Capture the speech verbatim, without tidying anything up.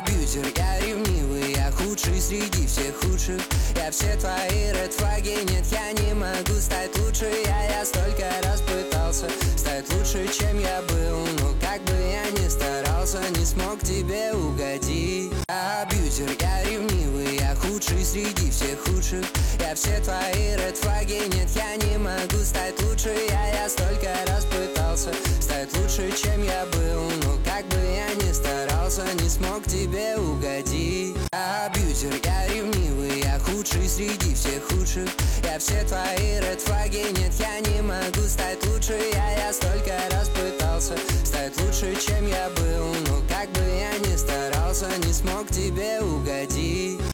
абьюзер, я ревнивый, я худший среди всех худших. Я все твои ред флаги, нет, я не могу стать лучше. Я, я столько раз пытался стать лучше, чем я был, но как бы я ни старался, не смог тебе угодить. Абьюзер, я ревнивый, я худший среди всех худших. Я все твои ред флаги, нет, я не могу стать лучше. Я, я столько раз пытался стать лучше, чем я был, но как бы я ни старался, не смог тебе угодить. Абьюзер, я ревнивый, я худший среди всех худших. Я все твои ред флаги, нет, я не могу стать лучше. Я, я столько раз пытался стать лучше, чем я был, но как бы я ни старался, не смог тебе угодить.